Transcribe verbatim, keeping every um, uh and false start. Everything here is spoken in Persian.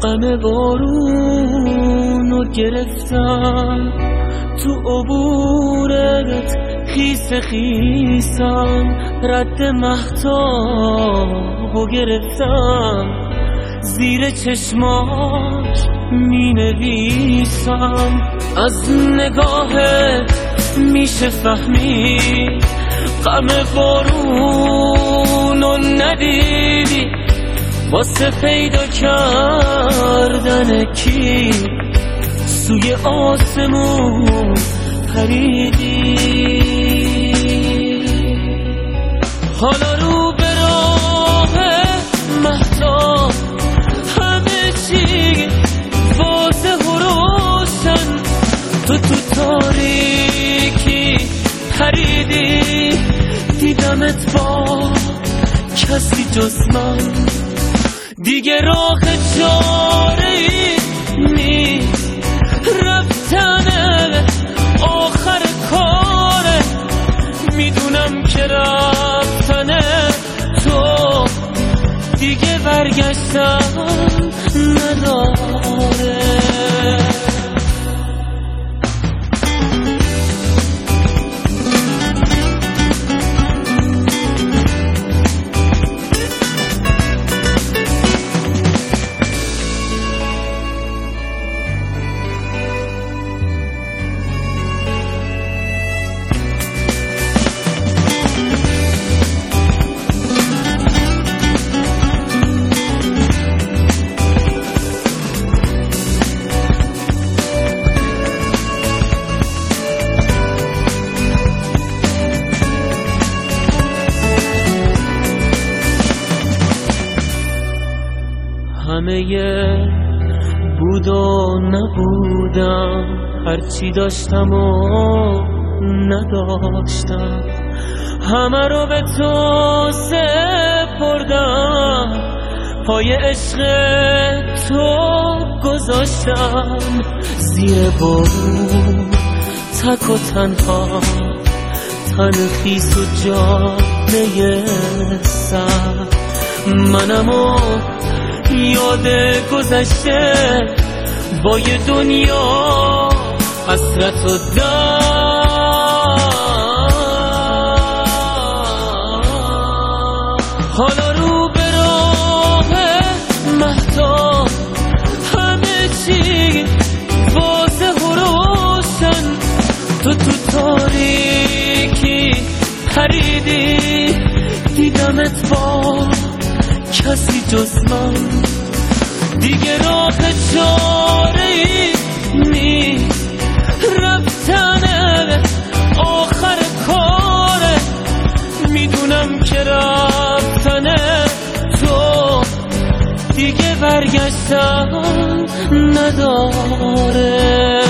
غم بارونو گرفتم تو عبورت خیس خیسم رد مهتابو گرفتم زیر چشماش می نویسم از نگاهت میشه فهمید غم بارونو ندیدی واسه پیدا کردن کی سوی آسمون پریدی حالا رو به راه مهتاب همه چی واسه روشن تو تو تاریکی پریدی دیدمت با کسی جز من دیگه راه چاره‌ای نیست رفتنه آخر کاره میدونم که رفتنه تو دیگه برگشتن نداره همه بود و نبودم هرچی داشتم و نداشتم همه رو به تو سپردم پای عشق تو گذاشتم زیر بارون تک و تنها تن خیس و جاده سر منم و یاد گذشته با یه دنیا حسرت و دار حالا رو به راه مهتاب همه چی واسه روشن تو تو تاریکی پریدی دیدمت با کسی جز من دیگه راه چاره‌ای نیست رفتنه آخر کاره میدونم که رفتنه تو دیگه برگشتن نداره